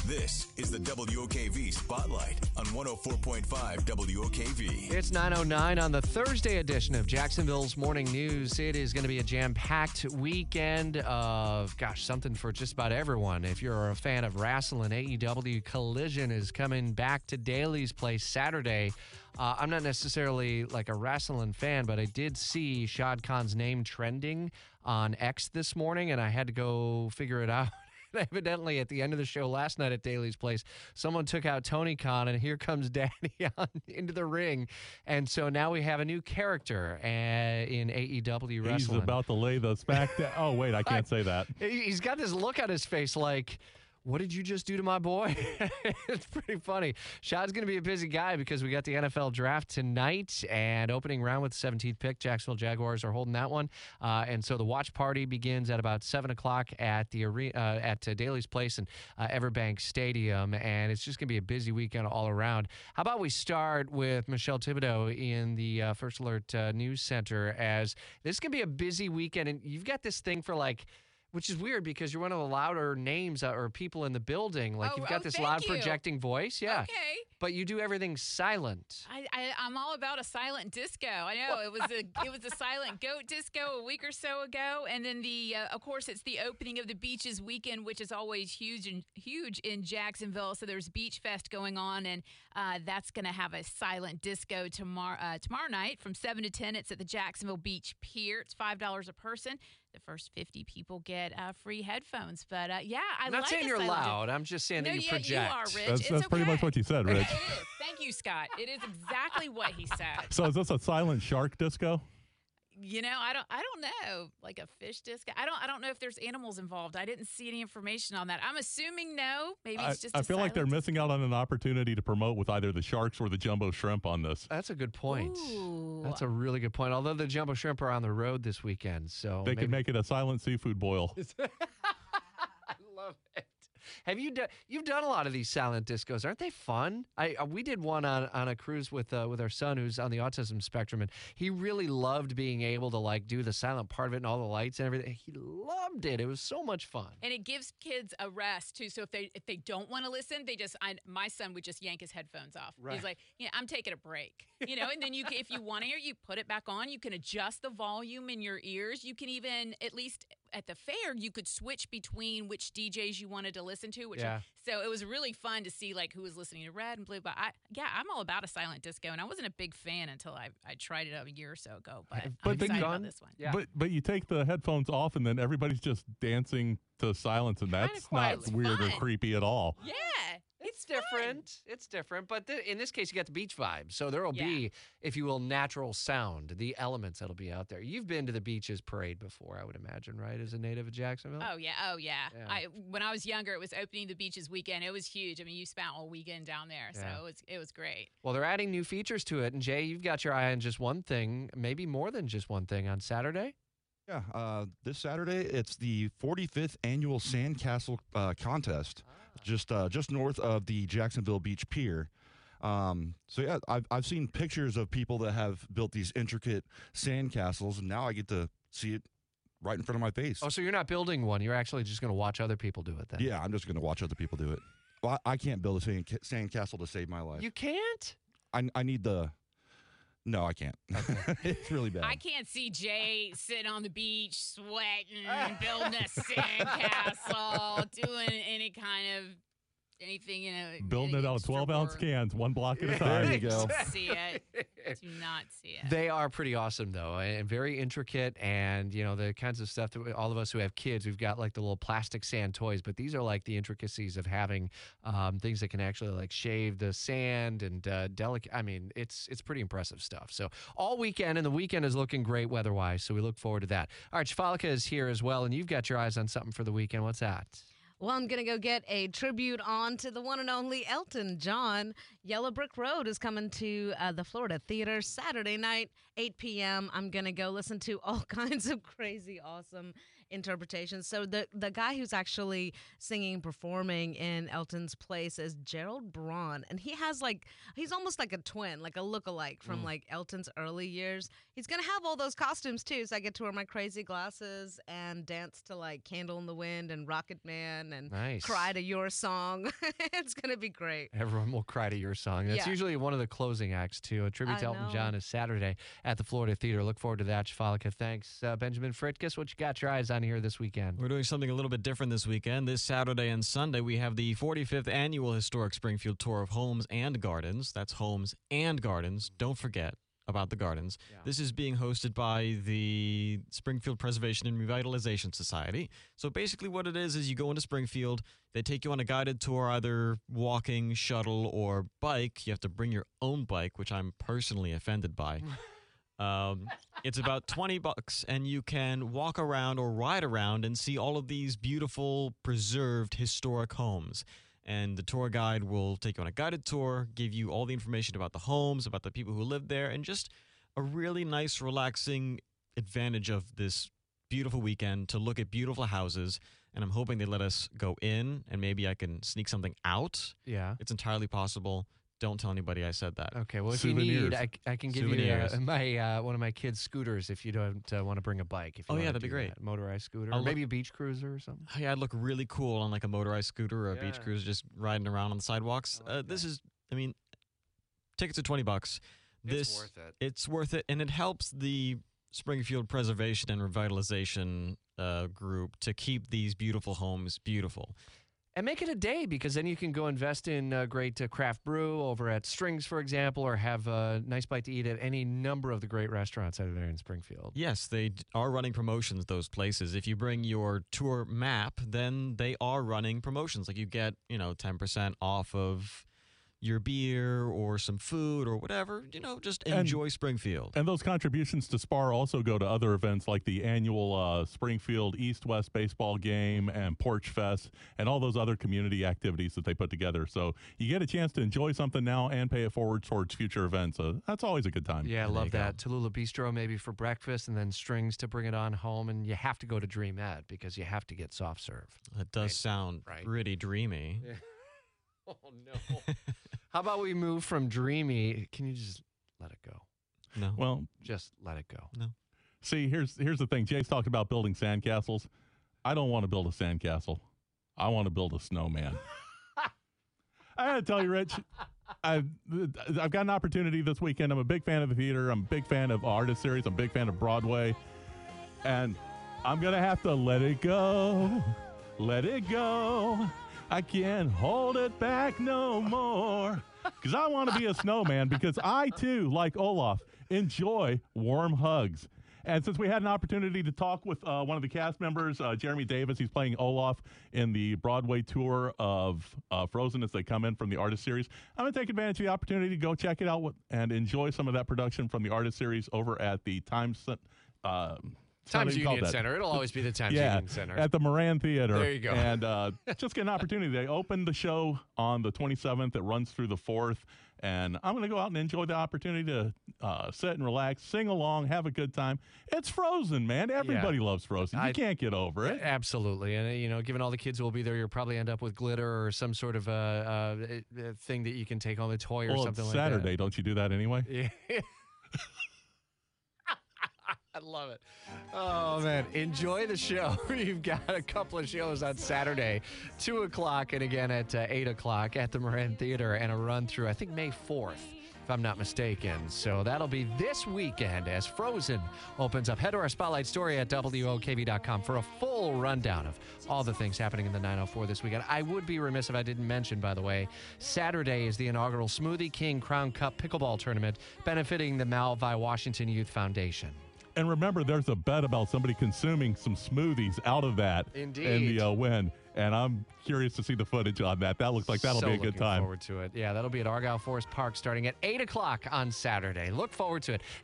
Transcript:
This is the WOKV Spotlight on 104.5 WOKV. It's 9:09 on the Thursday edition of Jacksonville's Morning News. It is going to be a jam-packed weekend of, something for just about everyone. If you're a fan of wrestling, AEW Collision is coming back to Daly's Place Saturday. I'm not necessarily like a wrestling fan, but I did see Shad Khan's name trending on X this morning, and I had to go figure it out. Evidently, at the end of the show last night at Daly's Place, someone took out Tony Khan, and here comes Daddy on into the ring. And so now we have a new character in AEW wrestling. He's about to lay the smackdown. Oh, wait, I can't say that. He's got this look on his face like, what did you just do to my boy? It's pretty funny. Shad's going to be a busy guy because we got the NFL draft tonight and opening round with the 17th pick. Jacksonville Jaguars are holding that one. And so the watch party begins at about 7 o'clock at the arena, at Daly's Place and Everbank Stadium. And it's just going to be a busy weekend all around. How about we start with Michelle Thibodeau in the First Alert News Center, as this is going to be a busy weekend. And you've got this thing for which is weird because you're one of the louder names or people in the building. You've got this loud projecting voice. Yeah. Okay. But you do everything silent. I'm all about a silent disco. I know it was a silent goat disco a week or so ago, and then of course it's the opening of the Beaches weekend, which is always huge in Jacksonville. So there's Beach Fest going on, and that's going to have a silent disco tomorrow night from 7 to 10. It's at the Jacksonville Beach Pier. It's $5 a person. The first 50 people get free headphones. But I'm not saying you're loud. I'm just saying that you project. You are, Rich. That's pretty much what you said, Rich. It is. Thank you, Scott. It is exactly what he said. So is this a silent shark disco? I don't know, like a fish disco. I don't know if there's animals involved. I didn't see any information on that. I'm assuming no. Maybe it's just. I feel like they're missing out on an opportunity to promote with either the sharks or the jumbo shrimp on this. That's a good point. Ooh. That's a really good point. Although the jumbo shrimp are on the road this weekend, so they could make it a silent seafood boil. I love it. You've done a lot of these silent discos, aren't they fun? We did one on a cruise with our son who's on the autism spectrum, and he really loved being able to do the silent part of it and all the lights and everything. He loved it. It was so much fun. And it gives kids a rest too. So if they don't want to listen, my son would just yank his headphones off. Right. He's like, I'm taking a break. And then if you want to hear, you put it back on. You can adjust the volume in your ears. You can even, at least at the fair, you could switch between which DJs you wanted to listen to. So it was really fun to see who was listening to Red and Blue. But I'm all about a silent disco, and I wasn't a big fan until I tried it a year or so ago. But I'm excited about this one. Yeah. But you take the headphones off, and then everybody's just dancing to silence, and that's not weird or creepy at all. Yeah. It's different. Fun. It's different. But in this case, you got the beach vibe. So there will be, if you will, natural sound, the elements that'll be out there. You've been to the Beaches Parade before, I would imagine, right, as a native of Jacksonville? Oh, yeah. When I was younger, it was opening the Beaches weekend. It was huge. I mean, you spent all weekend down there, so it was great. Well, they're adding new features to it. And, Jay, you've got your eye on just one thing, maybe more than just one thing on Saturday. Yeah, this Saturday, it's the 45th annual Sandcastle contest, just north of the Jacksonville Beach Pier. I've seen pictures of people that have built these intricate sandcastles, and now I get to see it right in front of my face. Oh, so you're not building one. You're actually just going to watch other people do it then. Yeah, I'm just going to watch other people do it. Well, I can't build a sandcastle to save my life. You can't? I need the... No, I can't. Okay. It's really bad. I can't see Jay sitting on the beach, sweating, building a sandcastle, doing any kind of anything, building it out of 12-ounce cans, one block at a time. There you go. See it. Do not see it. They are pretty awesome, though, and very intricate, and, the kinds of stuff that all of us who have kids, we've got, the little plastic sand toys, but these are, the intricacies of having things that can actually, shave the sand and delicate. I mean, it's pretty impressive stuff. So all weekend, and the weekend is looking great weather-wise, so we look forward to that. All right, Shafalika is here as well, and you've got your eyes on something for the weekend. What's that? Well, I'm going to go get a tribute on to the one and only Elton John. Yellow Brick Road is coming to the Florida Theater Saturday night, 8 p.m. I'm going to go listen to all kinds of crazy, awesome interpretations. So the guy who's actually singing and performing in Elton's place is Gerald Braun, and he's almost like a twin, like a lookalike from like Elton's early years. He's gonna have all those costumes too, so I get to wear my crazy glasses and dance to like Candle in the Wind and Rocket Man and cry to your song. It's gonna be great. Everyone will cry to your song. That's usually one of the closing acts too. A tribute to Elton John is Saturday at the Florida Theater. Look forward to that, Shafalika. Thanks, Benjamin Fritt. Guess what you got your eyes on here this weekend? We're doing something a little bit different this weekend. This Saturday and Sunday, we have the 45th Annual Historic Springfield Tour of Homes and Gardens. That's Homes and Gardens. Don't forget about the gardens. Yeah. This is being hosted by the Springfield Preservation and Revitalization Society. So basically what it is you go into Springfield, they take you on a guided tour, either walking, shuttle, or bike. You have to bring your own bike, which I'm personally offended by. It's about $20, and you can walk around or ride around and see all of these beautiful, preserved, historic homes. And the tour guide will take you on a guided tour, give you all the information about the homes, about the people who live there, and just a really nice, relaxing advantage of this beautiful weekend to look at beautiful houses. And I'm hoping they let us go in, and maybe I can sneak something out. Yeah. It's entirely possible. Don't tell anybody I said that. Okay, well, if Souvenirs. you need, I can give you my one of my kids' scooters if you don't want to bring a bike. If you that'd be great. That. Motorized scooter, or maybe a beach cruiser or something. Yeah, I'd look really cool on like a motorized scooter or a beach cruiser, just riding around on the sidewalks. Tickets are $20. It's worth it. It's worth it, and it helps the Springfield Preservation and Revitalization group to keep these beautiful homes beautiful. And make it a day, because then you can go invest in great craft brew over at Strings, for example, or have a nice bite to eat at any number of the great restaurants out there in Springfield. Yes, they are running promotions, those places. If you bring your tour map, then they are running promotions. Like you get, 10% off of your beer or some food or whatever, just enjoy Springfield. And those contributions to SPAR also go to other events like the annual Springfield East-West baseball game and Porch Fest and all those other community activities that they put together. So you get a chance to enjoy something now and pay it forward towards future events. That's always a good time. Yeah, I love that. Tallulah Bistro maybe for breakfast, and then Strings to bring it on home. And you have to go to Dream Ed because you have to get soft serve. That does sound pretty dreamy. Yeah. Oh, no. How about we move from dreamy? Can you just let it go? No. Well, just let it go. No. See, here's the thing. Jay's talking about building sandcastles. I don't want to build a sandcastle. I want to build a snowman. I got to tell you, Rich, I've got an opportunity this weekend. I'm a big fan of the theater. I'm a big fan of Artist Series. I'm a big fan of Broadway. And I'm going to have to let it go. Let it go. I can't hold it back no more, because I want to be a snowman, because I, too, like Olaf, enjoy warm hugs. And since we had an opportunity to talk with one of the cast members, Jeremy Davis, he's playing Olaf in the Broadway tour of Frozen as they come in from the Artist Series. I'm going to take advantage of the opportunity to go check it out and enjoy some of that production from the Artist Series over at the Times Union Center. It'll always be the Times Union Center. At the Moran Theater. There you go. And just get an opportunity. They opened the show on the 27th. It runs through the 4th. And I'm going to go out and enjoy the opportunity to sit and relax, sing along, have a good time. It's Frozen, man. Everybody loves Frozen. You can't get over it. Absolutely. And, given all the kids who will be there, you'll probably end up with glitter or some sort of thing that you can take home, a toy or something like that. Saturday. Don't you do that anyway? Yeah. I love it. Oh, man. Enjoy the show. You've got a couple of shows on Saturday, 2 o'clock, and again at 8 o'clock at the Moran Theater, and a run through, I think, May 4th, if I'm not mistaken. So that'll be this weekend as Frozen opens up. Head to our Spotlight story at WOKV.com for a full rundown of all the things happening in the 904 this weekend. I would be remiss if I didn't mention, by the way, Saturday is the inaugural Smoothie King Crown Cup Pickleball Tournament benefiting the Malvi Washington Youth Foundation. And remember, there's a bet about somebody consuming some smoothies out of that in the win. And I'm curious to see the footage on that. That looks like that'll be a good time. Looking forward to it. Yeah, that'll be at Argyle Forest Park starting at 8 o'clock on Saturday. Look forward to it.